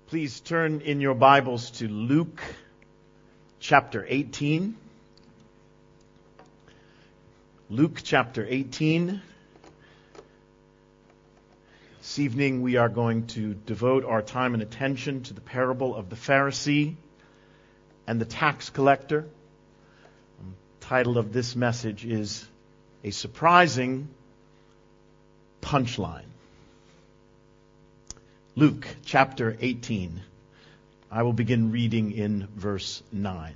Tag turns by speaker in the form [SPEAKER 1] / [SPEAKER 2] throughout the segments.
[SPEAKER 1] Please turn in your Bibles to Luke chapter 18. Luke chapter 18. This evening we are going to devote our time and attention to the parable of the Pharisee and the tax collector. The title of this message is A Surprising Punchline. Luke chapter 18. I will begin reading in verse 9.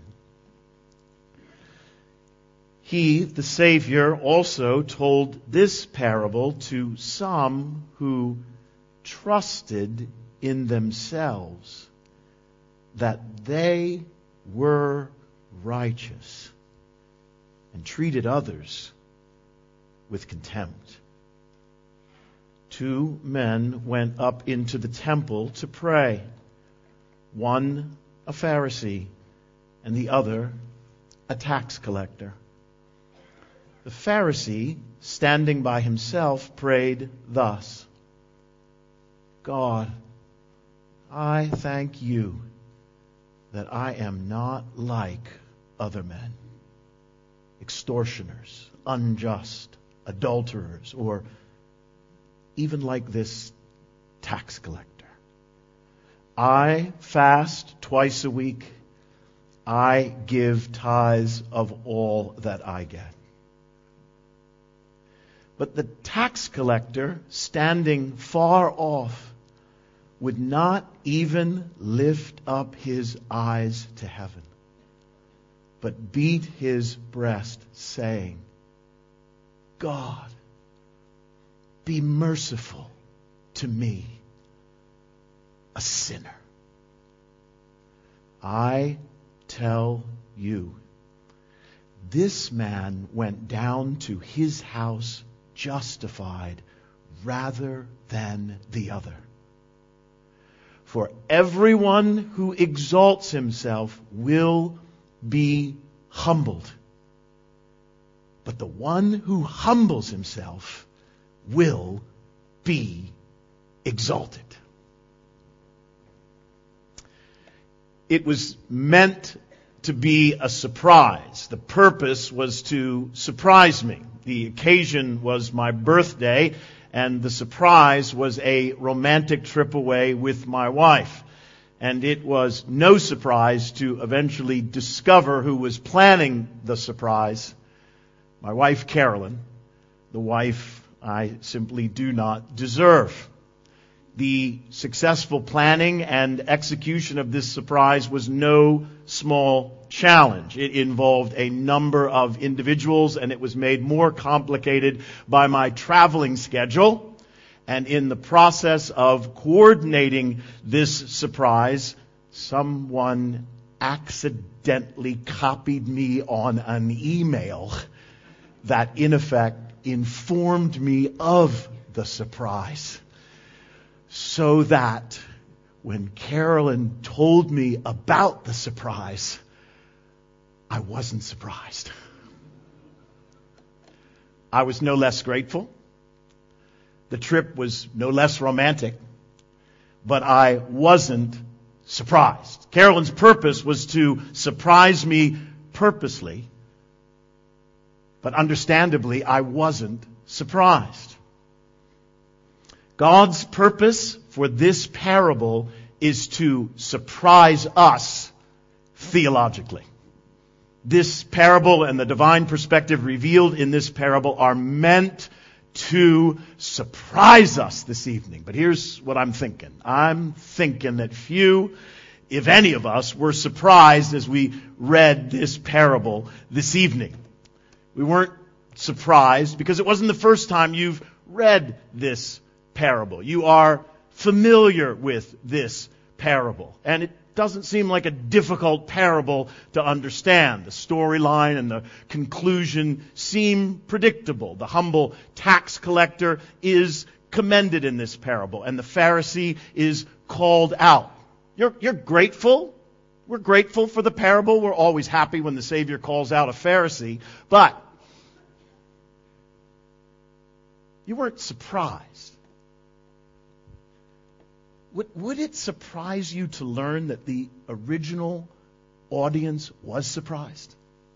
[SPEAKER 1] He, the Savior, also told this parable to some who trusted in themselves that they were righteous and treated others with contempt. 2 men went up into the temple to pray, one a Pharisee and the other a tax collector. The Pharisee, standing by himself, prayed thus: God, I thank you that I am not like other men, extortioners, unjust, adulterers, or even like this tax collector. I fast twice a week. I give tithes of all that I get. But the tax collector, standing far off, would not even lift up his eyes to heaven, but beat his breast, saying, God, be merciful to me, a sinner. I tell you, this man went down to his house justified rather than the other. For everyone who exalts himself will be humbled, but the one who humbles himself will be exalted. It was meant to be a surprise. The purpose was to surprise me. The occasion was my birthday, and the surprise was a romantic trip away with my wife. And it was no surprise to eventually discover who was planning the surprise. My wife, Carolyn, the wife I simply do not deserve. The successful planning and execution of this surprise was no small challenge. It involved a number of individuals, and it was made more complicated by my traveling schedule. And in the process of coordinating this surprise, someone accidentally copied me on an email that, in effect, informed me of the surprise, so that when Carolyn told me about the surprise, I wasn't surprised. I was no less grateful. The trip was no less romantic, but I wasn't surprised. Carolyn's purpose was to surprise me purposely, but understandably, I wasn't surprised. God's purpose for this parable is to surprise us theologically. This parable and the divine perspective revealed in this parable are meant to surprise us this evening. But here's what I'm thinking. I'm thinking that few, if any of us, were surprised as we read this parable this evening. We weren't surprised because it wasn't the first time you've read this parable. You are familiar with this parable, and it doesn't seem like a difficult parable to understand. The storyline and the conclusion seem predictable. The humble tax collector is commended in this parable, and the Pharisee is called out. You're grateful. We're grateful for the parable. We're always happy when the Savior calls out a Pharisee, but you weren't surprised. Would it surprise you to learn that the original audience was surprised?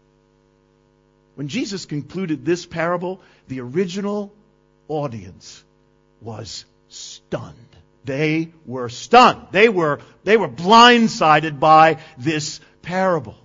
[SPEAKER 1] When Jesus concluded this parable, the original audience was stunned. They were stunned. They were blindsided by this parable.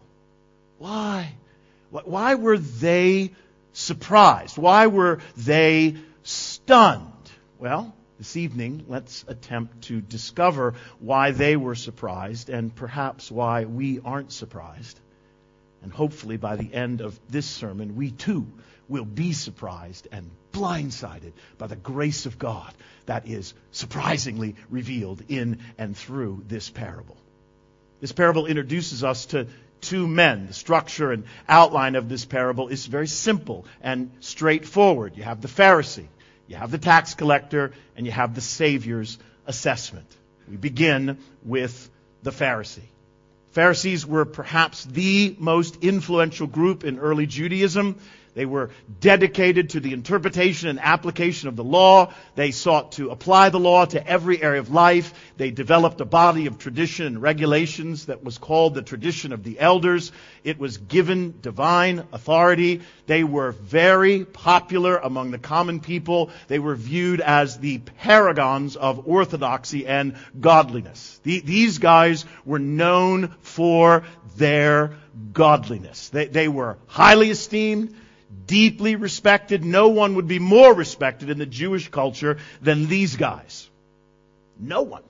[SPEAKER 1] Why? Why were they surprised? Why were they stunned? Well, this evening, let's attempt to discover why they were surprised and perhaps why we aren't surprised. And hopefully by the end of this sermon, we too will be surprised and blindsided by the grace of God that is surprisingly revealed in and through this parable. This parable introduces us to two men. The structure and outline of this parable is very simple and straightforward. You have the Pharisee, you have the tax collector, and you have the Savior's assessment. We begin with the Pharisee. Pharisees were perhaps the most influential group in early Judaism. They were dedicated to the interpretation and application of the law. They sought to apply the law to every area of life. They developed a body of tradition and regulations that was called the tradition of the elders. It was given divine authority. They were very popular among the common people. They were viewed as the paragons of orthodoxy and godliness. These guys were known for their godliness. They were highly esteemed, deeply respected. No one would be more respected in the Jewish culture than these guys. No one.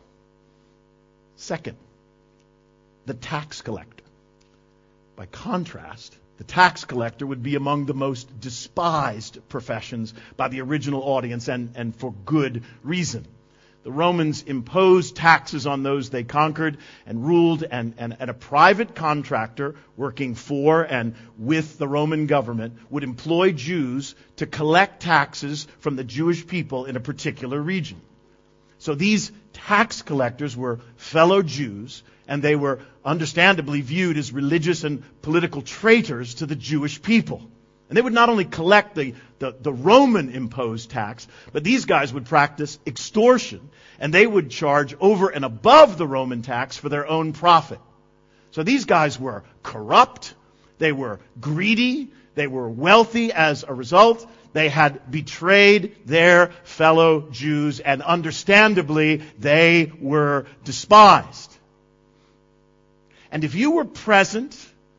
[SPEAKER 1] Second, the tax collector. By contrast, the tax collector would be among the most despised professions by the original audience, and for good reason. The Romans imposed taxes on those they conquered and ruled, and a private contractor working for and with the Roman government would employ Jews to collect taxes from the Jewish people in a particular region. So these tax collectors were fellow Jews, and they were understandably viewed as religious and political traitors to the Jewish people. And they would not only collect the Roman-imposed tax, but these guys would practice extortion, and they would charge over and above the Roman tax for their own profit. So these guys were corrupt, they were greedy, they were wealthy as a result. They had betrayed their fellow Jews, and understandably, they were despised. And if you were present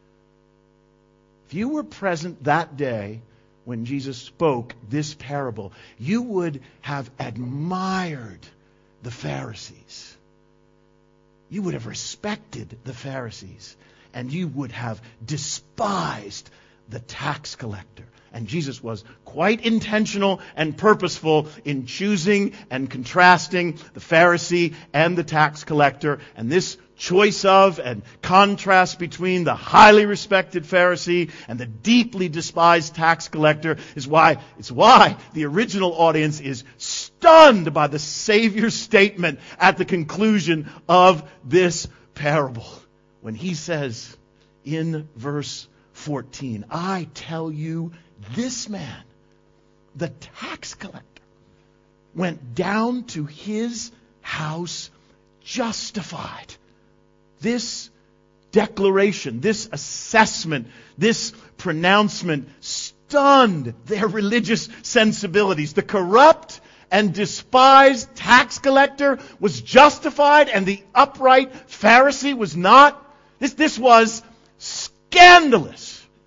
[SPEAKER 1] that day when Jesus spoke this parable, you would have admired the Pharisees. You would have respected the Pharisees, and you would have despised the tax collector. And Jesus was quite intentional and purposeful in choosing and contrasting the Pharisee and the tax collector. And this choice of and contrast between the highly respected Pharisee and the deeply despised tax collector is why the original audience is stunned by the Savior's statement at the conclusion of this parable. When he says in verse 14, I tell you, this man, the tax collector, went down to his house justified. This declaration, this assessment, this pronouncement stunned their religious sensibilities. The corrupt and despised tax collector was justified, and the upright Pharisee was not. This was scandalous.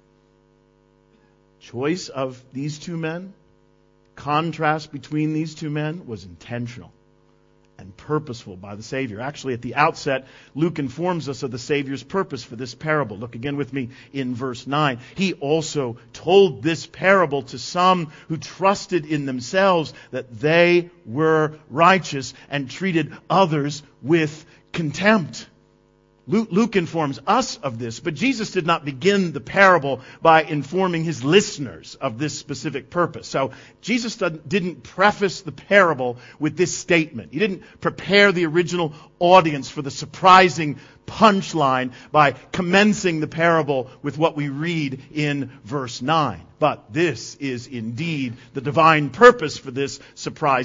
[SPEAKER 1] Choice of these two men, contrast between these two men was intentional and purposeful by the Savior. Actually, at the outset, Luke informs us of the Savior's purpose for this parable. Look again with me in verse 9. He also told this parable to some who trusted in themselves that they were righteous and treated others with contempt. Luke informs us of this, but Jesus did not begin the parable by informing his listeners of this specific purpose. So Jesus didn't preface the parable with this statement. He didn't prepare the original audience for the surprising punchline by commencing the parable with what we read in verse 9. But this is indeed the divine purpose for this surprising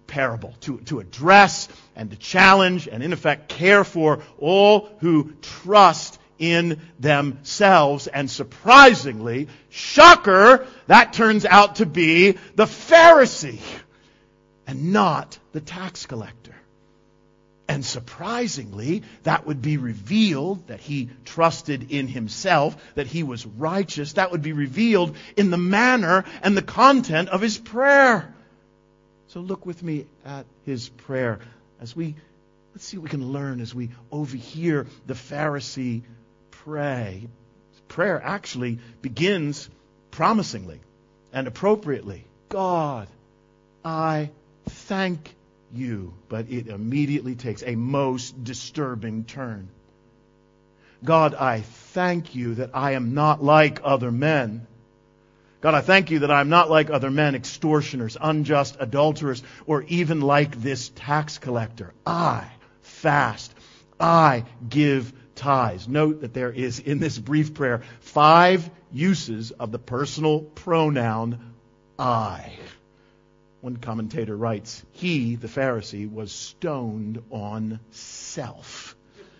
[SPEAKER 1] parable, to address and to challenge and in effect care for all who trust in themselves. And surprisingly, shocker, that turns out to be the Pharisee and not the tax collector. And surprisingly, that would be revealed that he trusted in himself, that he was righteous. That would be revealed in the manner and the content of his prayer. So look with me at his prayer let's see what we can learn as we overhear the Pharisee pray. Prayer actually begins promisingly and appropriately. God, I thank you. But it immediately takes a most disturbing turn. God, I thank you that I am not like other men. God, I thank you that I am not like other men, extortioners, unjust adulterers, or even like this tax collector. I fast. I give tithes. Note that there is in this brief prayer 5 uses of the personal pronoun I. One commentator writes, he, the Pharisee, was stoned on self.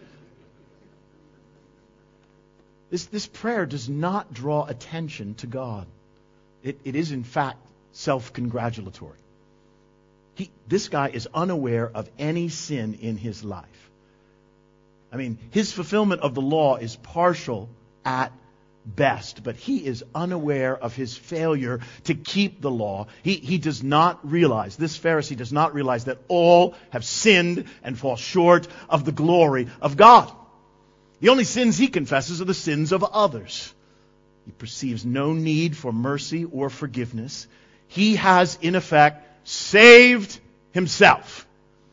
[SPEAKER 1] This prayer does not draw attention to God. It is, in fact, self-congratulatory. This guy is unaware of any sin in his life. I mean, his fulfillment of the law is partial at best, but he is unaware of his failure to keep the law. He does not realize, this Pharisee does not realize that all have sinned and fall short of the glory of God. The only sins he confesses are the sins of others. He perceives no need for mercy or forgiveness. He has, in effect, saved himself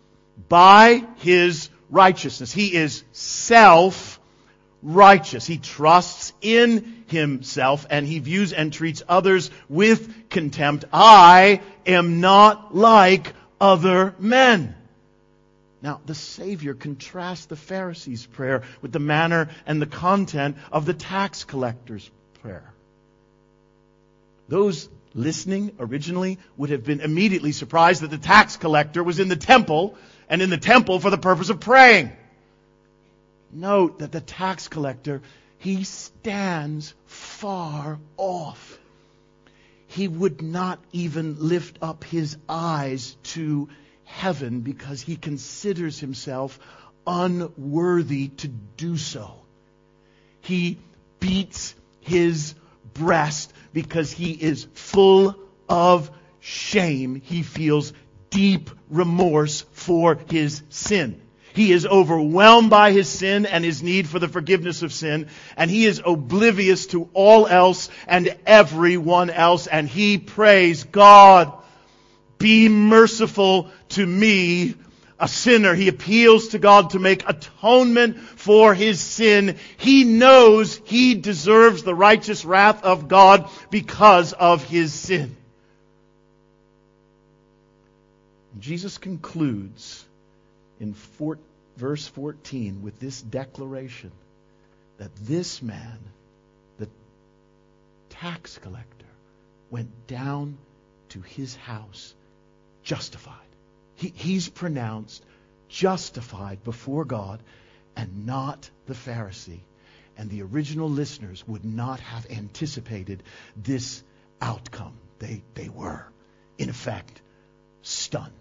[SPEAKER 1] by his righteousness. He is self-righteous. He trusts in himself and he views and treats others with contempt. I am not like other men. Now, the Savior contrasts the Pharisee's prayer with the manner and the content of the tax collector's prayer. Those listening originally would have been immediately surprised that the tax collector was in the temple, and in the temple for the purpose of praying. Note that the tax collector, he stands far off. He would not even lift up his eyes to heaven because he considers himself unworthy to do so. He beats his breast because he is full of shame. He feels deep remorse for his sin. He is overwhelmed by his sin and his need for the forgiveness of sin, and he is oblivious to all else and everyone else, and he prays, God, be merciful to me, a sinner. He appeals to God to make atonement for his sin. He knows he deserves the righteous wrath of God because of his sin. Jesus concludes in verse 14 with this declaration that this man, the tax collector, went down to his house justified. He's pronounced justified before God and not the Pharisee. And the original listeners would not have anticipated this outcome. They were, in effect, stunned.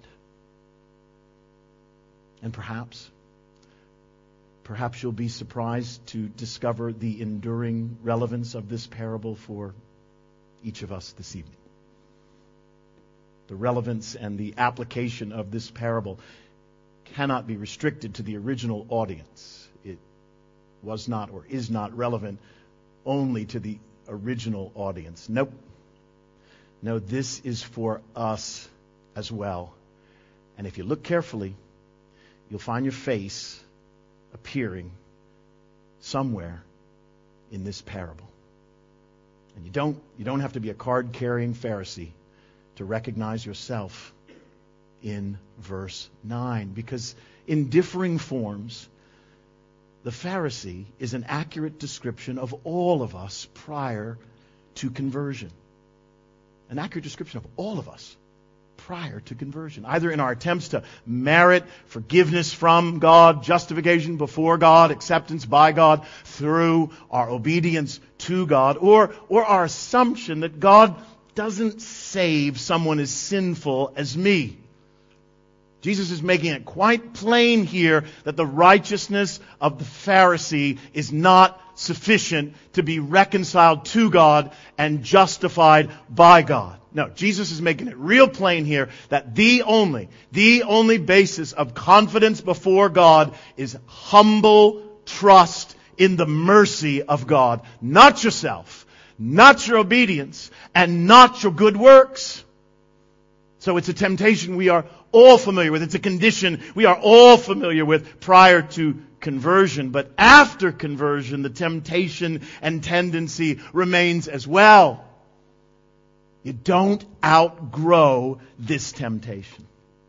[SPEAKER 1] And perhaps you'll be surprised to discover the enduring relevance of this parable for each of us this evening. The relevance and the application of this parable cannot be restricted to the original audience. It was not or is not relevant only to the original audience. Nope. No, this is for us as well. And if you look carefully, you'll find your face appearing somewhere in this parable. And you don't have to be a card-carrying Pharisee to recognize yourself in verse 9, because in differing forms, the Pharisee is an accurate description of all of us prior to conversion. An accurate description of all of us prior to conversion, either in our attempts to merit forgiveness from God, justification before God, acceptance by God through our obedience to God, or our assumption that God doesn't save someone as sinful as me. Jesus is making it quite plain here that the righteousness of the Pharisee is not sufficient to be reconciled to God and justified by God. No, Jesus is making it real plain here that the only basis of confidence before God is humble trust in the mercy of God. Not yourself, not your obedience, and not your good works. So it's a temptation we are all familiar with. It's a condition we are all familiar with prior to conversion. But after conversion, the temptation and tendency remains as well. You don't outgrow this temptation.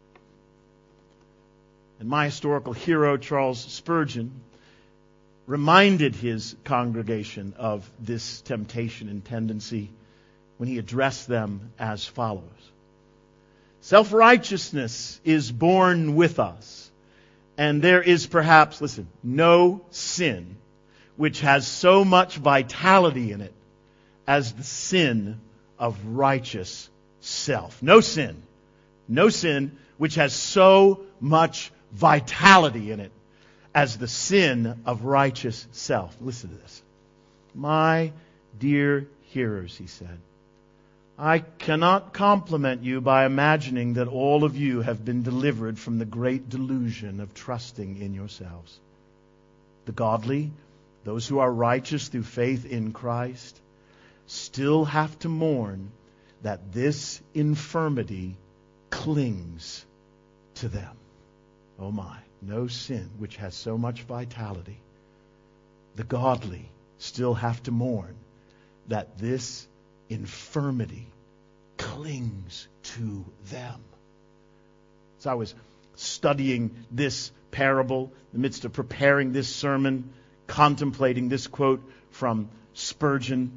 [SPEAKER 1] And my historical hero, Charles Spurgeon, reminded his congregation of this temptation and tendency when he addressed them as follows. Self-righteousness is born with us, and there is perhaps, listen, no sin which has so much vitality in it as the sin of righteous self. No sin which has so much vitality in it as the sin of righteous self. Listen to this. My dear hearers, he said, I cannot compliment you by imagining that all of you have been delivered from the great delusion of trusting in yourselves. The godly, those who are righteous through faith in Christ, still have to mourn that this infirmity clings to them. Oh my, no sin which has so much vitality. The godly still have to mourn that this infirmity clings to them. So I was studying this parable in the midst of preparing this sermon, contemplating this quote from Spurgeon.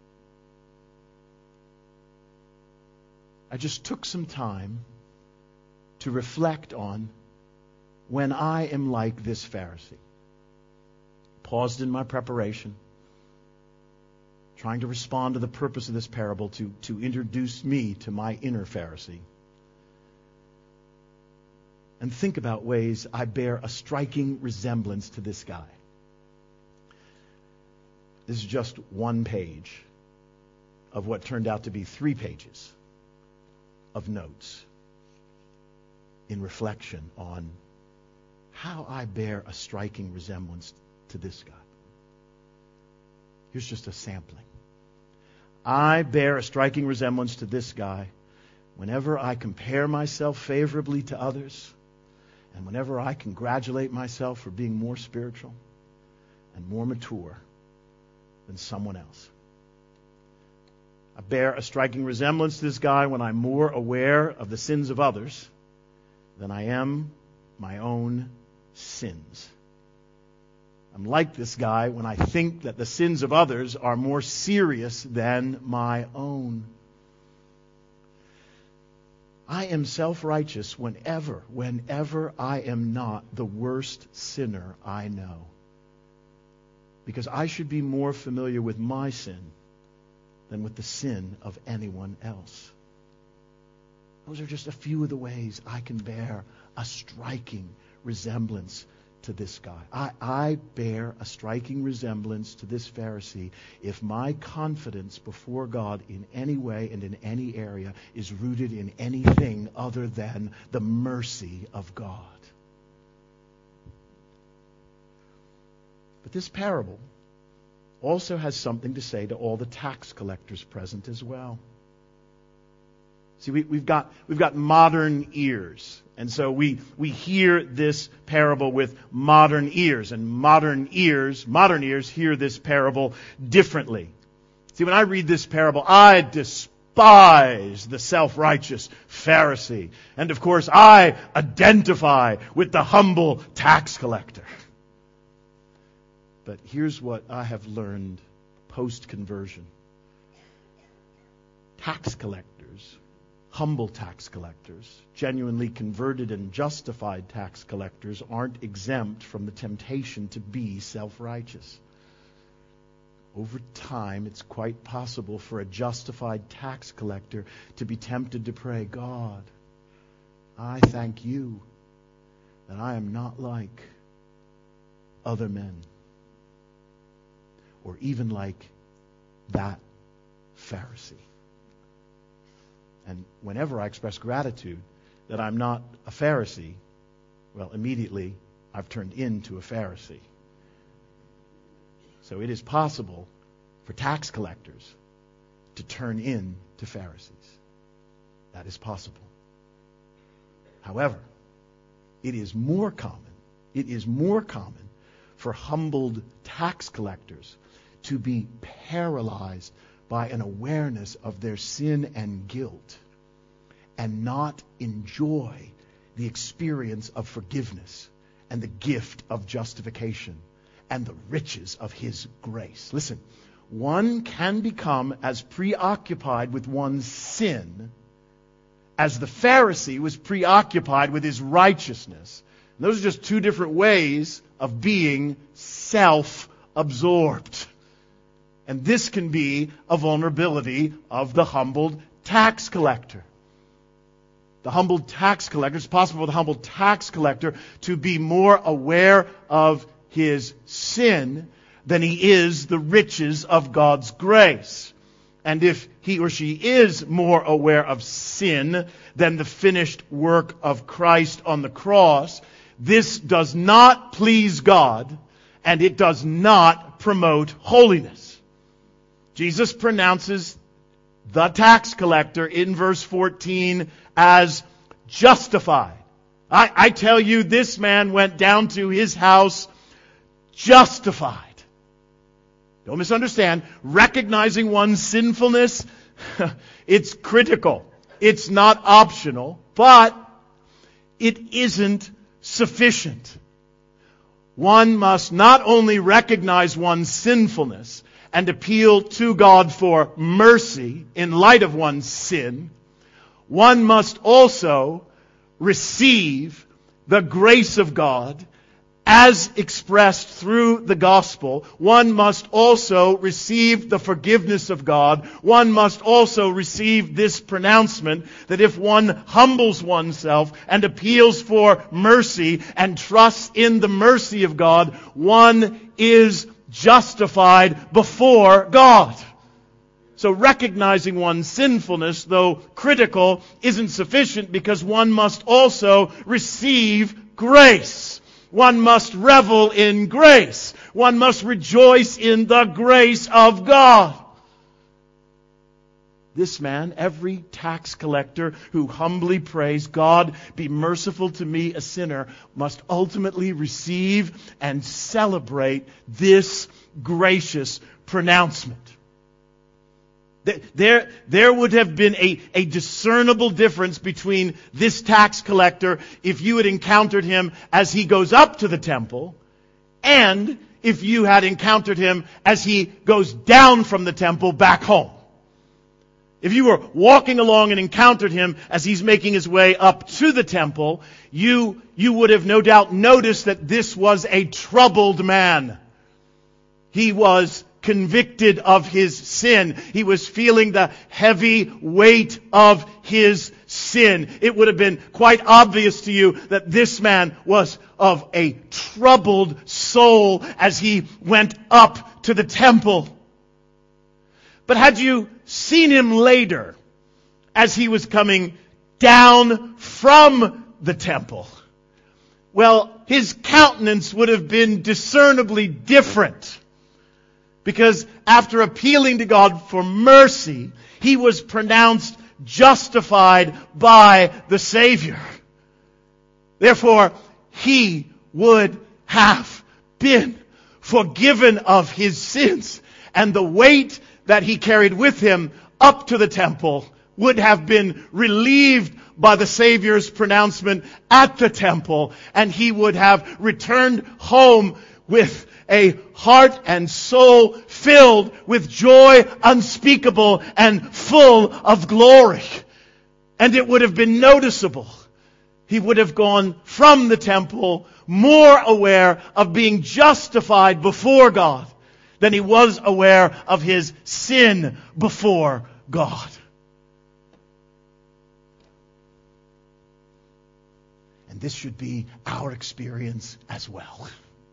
[SPEAKER 1] I just took some time to reflect on when I am like this Pharisee. Paused in my preparation, trying to respond to the purpose of this parable to introduce me to my inner Pharisee. And think about ways I bear a striking resemblance to this guy. This is just one page of what turned out to be 3 pages of notes in reflection on how I bear a striking resemblance to this guy. Here's just a sampling. I bear a striking resemblance to this guy whenever I compare myself favorably to others, and whenever I congratulate myself for being more spiritual and more mature than someone else. I bear a striking resemblance to this guy when I'm more aware of the sins of others than I am my own sins. I'm like this guy when I think that the sins of others are more serious than my own. I am self-righteous whenever I am not the worst sinner I know. Because I should be more familiar with my sin than with the sin of anyone else. Those are just a few of the ways I can bear a striking resemblance to this guy. I bear a striking resemblance to this Pharisee if my confidence before God in any way and in any area is rooted in anything other than the mercy of God. But this parable also has something to say to all the tax collectors present as well. See, we've got modern ears. And so we hear this parable with modern ears. And modern ears hear this parable differently. See, when I read this parable, I despise the self-righteous Pharisee. And of course, I identify with the humble tax collector. But here's what I have learned post-conversion. Tax collectors, humble tax collectors, genuinely converted and justified tax collectors, aren't exempt from the temptation to be self-righteous. Over time, it's quite possible for a justified tax collector to be tempted to pray, God, I thank you that I am not like other men, or even like that Pharisee. And whenever I express gratitude that I'm not a Pharisee, well, immediately I've turned into a Pharisee. So it is possible for tax collectors to turn into Pharisees. That is possible. However, it is more common for humbled tax collectors to be paralyzed by an awareness of their sin and guilt and not enjoy the experience of forgiveness and the gift of justification and the riches of His grace. Listen, one can become as preoccupied with one's sin as the Pharisee was preoccupied with his righteousness. And those are just two different ways of being self-absorbed. And this can be a vulnerability of the humbled tax collector. The humbled tax collector, it's possible for the humbled tax collector to be more aware of his sin than he is the riches of God's grace. And if he or she is more aware of sin than the finished work of Christ on the cross, this does not please God, and it does not promote holiness. Jesus pronounces the tax collector in verse 14 as justified. I tell you, this man went down to his house justified. Don't misunderstand. Recognizing one's sinfulness, it's critical. It's not optional, but it isn't sufficient. One must not only recognize one's sinfulness and appeal to God for mercy in light of one's sin, one must also receive the grace of God as expressed through the gospel. One must also receive the forgiveness of God. One must also receive this pronouncement that if one humbles oneself and appeals for mercy and trusts in the mercy of God, one is justified before God. So recognizing one's sinfulness, though critical, isn't sufficient because one must also receive grace. One must revel in grace. One must rejoice in the grace of God. This man, every tax collector who humbly prays, God, be merciful to me, a sinner, must ultimately receive and celebrate this gracious pronouncement. There would have been a discernible difference between this tax collector if you had encountered him as he goes up to the temple and if you had encountered him as he goes down from the temple back home. If you were walking along and encountered him as he's making his way up to the temple, you would have no doubt noticed that this was a troubled man. He was convicted of his sin. He was feeling the heavy weight of his sin. It would have been quite obvious to you that this man was of a troubled soul as he went up to the temple. But had you seen him later as he was coming down from the temple, well, his countenance would have been discernibly different. Because after appealing to God for mercy, he was pronounced justified by the Savior. Therefore, he would have been forgiven of his sins. And the weight that he carried with him up to the temple would have been relieved by the Savior's pronouncement at the temple. And he would have returned home with a heart and soul filled with joy unspeakable and full of glory. And it would have been noticeable. He would have gone from the temple more aware of being justified before God than he was aware of his sin before God. And this should be our experience as well.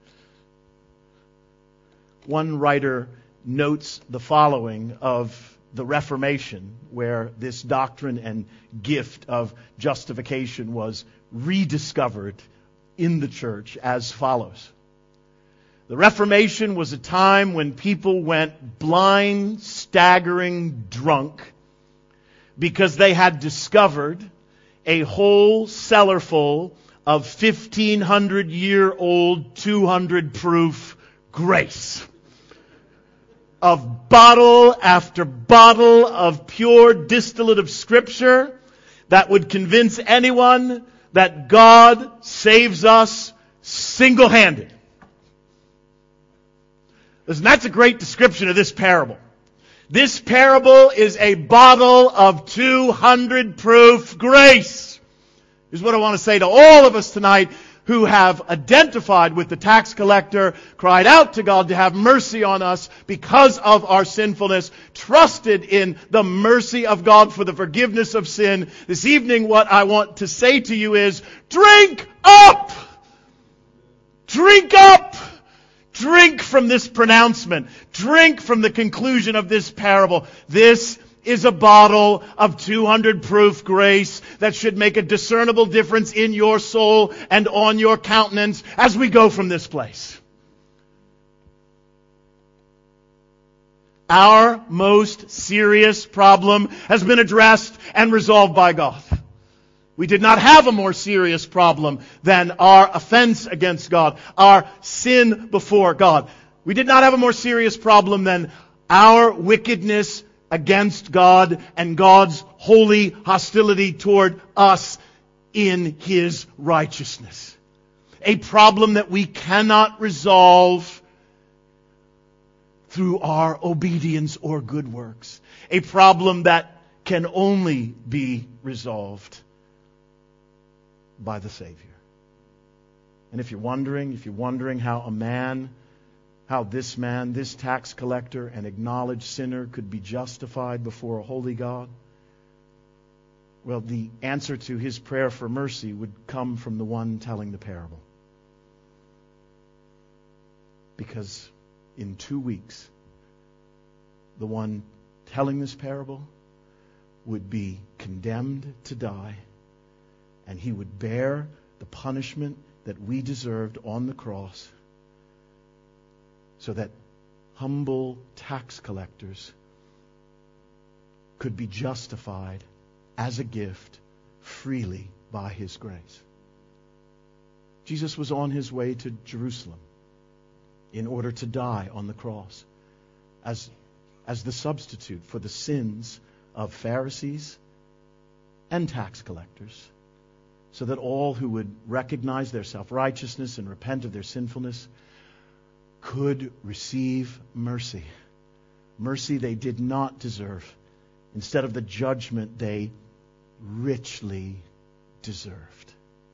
[SPEAKER 1] One writer notes the following of the Reformation, where this doctrine and gift of justification was rediscovered in the church, as follows. The Reformation was a time when people went blind, staggering drunk because they had discovered a whole cellar full of 1,500-year-old, 200-proof grace. Of bottle after bottle of pure distillate of Scripture that would convince anyone that God saves us single-handed. Listen, that's a great description of this parable. This parable is a bottle of 200-proof grace. Here's what I want to say to all of us tonight who have identified with the tax collector, cried out to God to have mercy on us because of our sinfulness, trusted in the mercy of God for the forgiveness of sin. This evening, what I want to say to you is, drink up! Drink up! Drink from this pronouncement. Drink from the conclusion of this parable. This is a bottle of 200 proof grace that should make a discernible difference in your soul and on your countenance as we go from this place. Our most serious problem has been addressed and resolved by God. We did not have a more serious problem than our offense against God, our sin before God. We did not have a more serious problem than our wickedness against God and God's holy hostility toward us in His righteousness. A problem that we cannot resolve through our obedience or good works. A problem that can only be resolved by the Savior. And if you're wondering how this man, this tax collector, an acknowledged sinner, could be justified before a holy God, well, the answer to his prayer for mercy would come from the one telling the parable. Because in 2 weeks, the one telling this parable would be condemned to die, and he would bear the punishment that we deserved on the cross, so that humble tax collectors could be justified as a gift freely by His grace. Jesus was on His way to Jerusalem in order to die on the cross as the substitute for the sins of Pharisees and tax collectors, so that all who would recognize their self-righteousness and repent of their sinfulness could receive mercy. Mercy they did not deserve, instead of the judgment they richly deserved.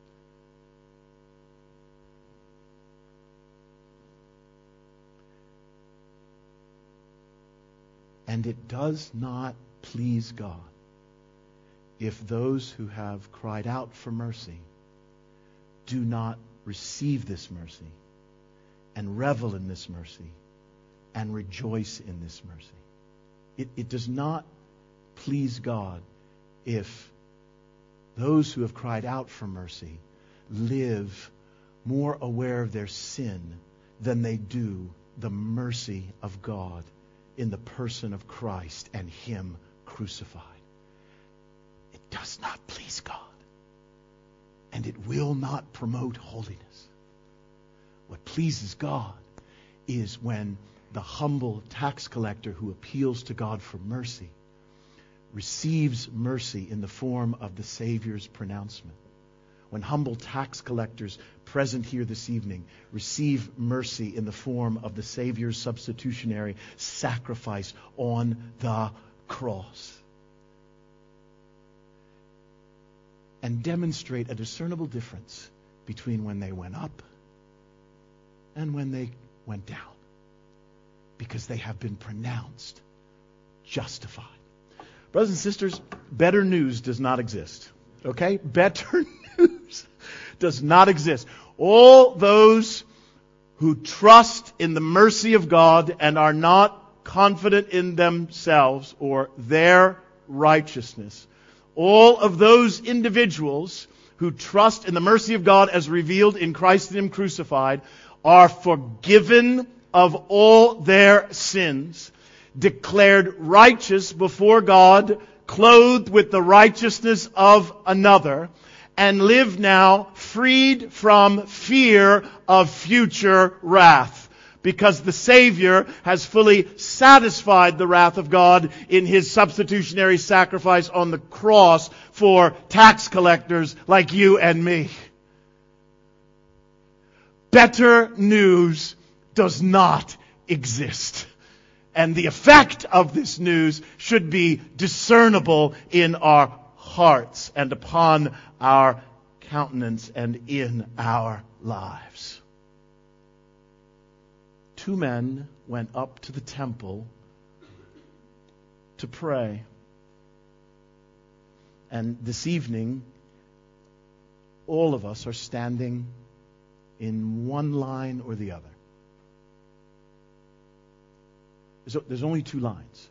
[SPEAKER 1] And it does not please God if those who have cried out for mercy do not receive this mercy and revel in this mercy and rejoice in this mercy. It does not please God if those who have cried out for mercy live more aware of their sin than they do the mercy of God in the person of Christ and Him crucified. It does not please God, and it will not promote holiness. What pleases God is when the humble tax collector who appeals to God for mercy receives mercy in the form of the Savior's pronouncement. When humble tax collectors present here this evening receive mercy in the form of the Savior's substitutionary sacrifice on the cross. and demonstrate a discernible difference between when they went up and when they went down, because they have been pronounced justified. Brothers and sisters, better news does not exist. Okay? Better news does not exist. All those who trust in the mercy of God and are not confident in themselves or their righteousness, all of those individuals who trust in the mercy of God as revealed in Christ and Him crucified are forgiven of all their sins, declared righteous before God, clothed with the righteousness of another, and live now freed from fear of future wrath, because the Savior has fully satisfied the wrath of God in His substitutionary sacrifice on the cross for tax collectors like you and me. Better news does not exist. And the effect of this news should be discernible in our hearts and upon our countenance and in our lives. 2 men went up to the temple to pray. And this evening, all of us are standing in one line or the other. There's only 2 lines.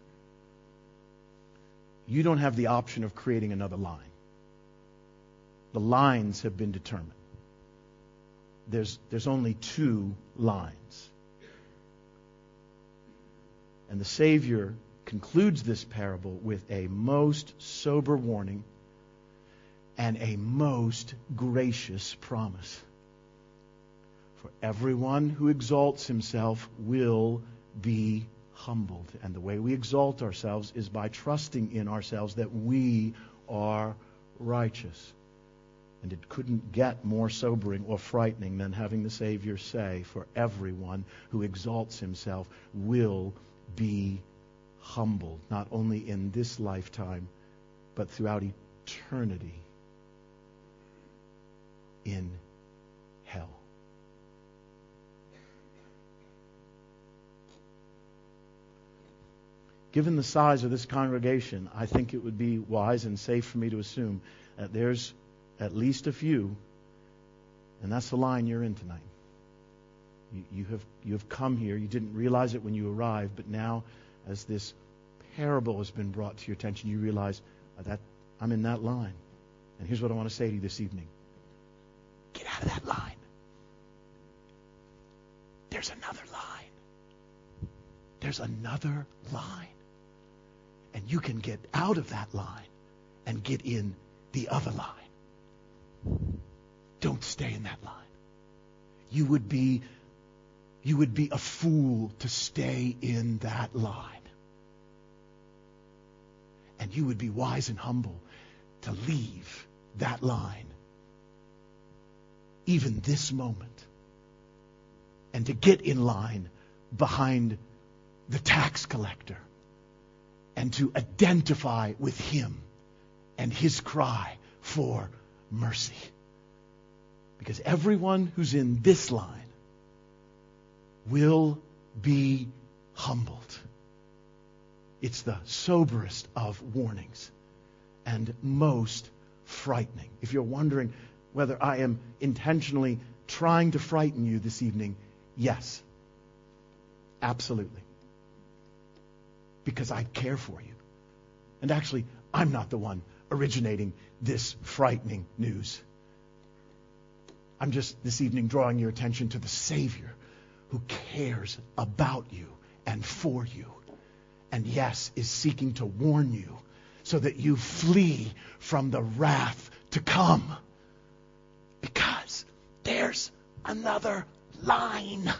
[SPEAKER 1] You don't have the option of creating another line. The lines have been determined. There's only 2 lines. And the Savior concludes this parable with a most sober warning and a most gracious promise. For everyone who exalts himself will be humbled. And the way we exalt ourselves is by trusting in ourselves that we are righteous. And it couldn't get more sobering or frightening than having the Savior say, for everyone who exalts himself will be humbled, not only in this lifetime, but throughout eternity in hell. Given the size of this congregation, I think it would be wise and safe for me to assume that there's at least a few, and that's the line you're in tonight. You have come here. You didn't realize it when you arrived, but now, as this parable has been brought to your attention, you realize that I'm in that line. And here's what I want to say to you this evening. Get out of that line. There's another line. There's another line. And you can get out of that line and get in the other line. Don't stay in that line. You would be a fool to stay in that line. And you would be wise and humble to leave that line even this moment and to get in line behind the tax collector and to identify with him and his cry for mercy. Because everyone who's in this line will be humbled. It's the soberest of warnings and most frightening. If you're wondering whether I am intentionally trying to frighten you this evening, yes, absolutely. Because I care for you. And actually, I'm not the one originating this frightening news. I'm just this evening drawing your attention to the Savior who cares about you and for you. And yes, is seeking to warn you so that you flee from the wrath to come. Because there's another line.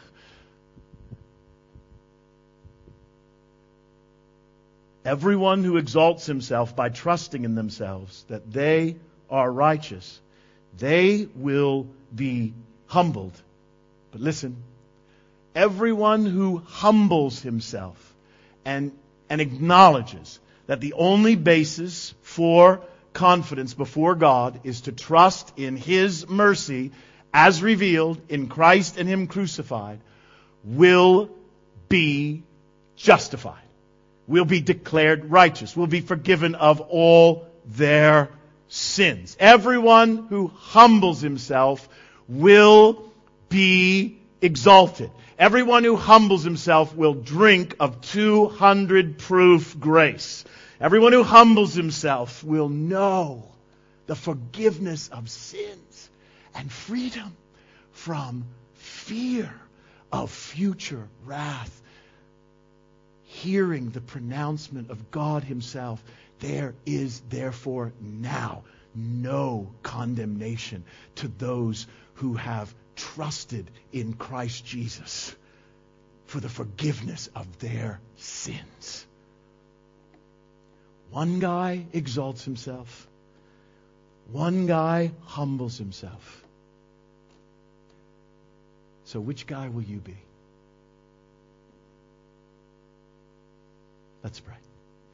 [SPEAKER 1] Everyone who exalts himself by trusting in themselves that they are righteous, they will be humbled. But listen, everyone who humbles himself and acknowledges that the only basis for confidence before God is to trust in His mercy as revealed in Christ and Him crucified, will be justified. Will be declared righteous. Will be forgiven of all their sins. Everyone who humbles himself will be exalted. Everyone who humbles himself will drink of 200 proof grace. Everyone who humbles himself will know the forgiveness of sins and freedom from fear of future wrath. Hearing the pronouncement of God Himself, there is therefore now no condemnation to those who have trusted in Christ Jesus for the forgiveness of their sins. One guy exalts himself. One guy humbles himself. So which guy will you be? Let's pray.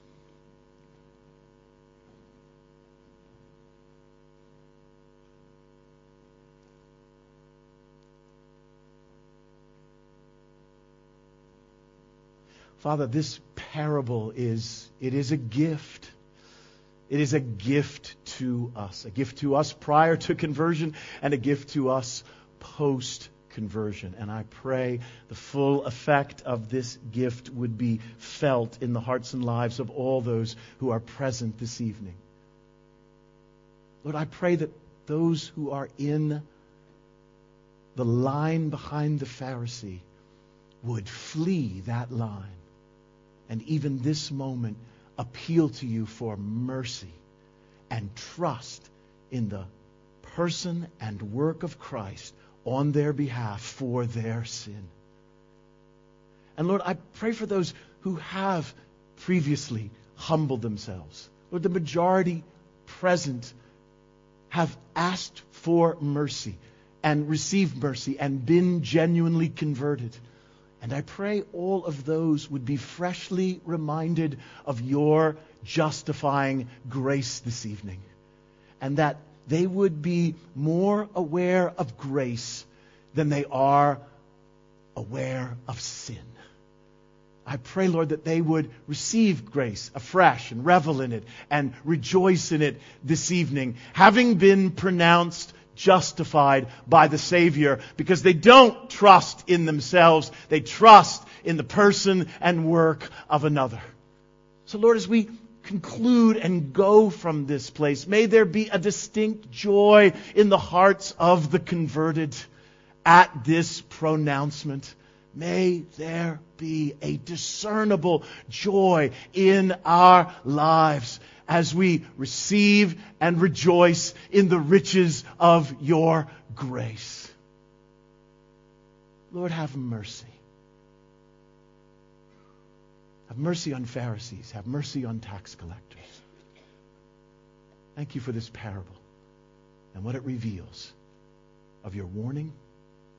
[SPEAKER 1] Father, this parable is a gift. It is a gift to us. A gift to us prior to conversion and a gift to us post-conversion. And I pray the full effect of this gift would be felt in the hearts and lives of all those who are present this evening. Lord, I pray that those who are in the line behind the Pharisee would flee that line. And even this moment, appeal to you for mercy and trust in the person and work of Christ on their behalf for their sin. And Lord, I pray for those who have previously humbled themselves. Lord, the majority present have asked for mercy and received mercy and been genuinely converted. And I pray all of those would be freshly reminded of your justifying grace this evening. And that they would be more aware of grace than they are aware of sin. I pray, Lord, that they would receive grace afresh and revel in it and rejoice in it this evening, having been pronounced justified by the Savior, because they don't trust in themselves. They trust in the person and work of another. So, Lord, as we conclude and go from this place, may there be a distinct joy in the hearts of the converted at this pronouncement. May there be a discernible joy in our lives as we receive and rejoice in the riches of your grace. Lord, have mercy. Have mercy on Pharisees. Have mercy on tax collectors. Thank you for this parable and what it reveals of your warning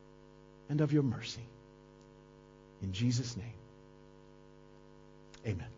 [SPEAKER 1] and of your mercy. In Jesus' name, amen.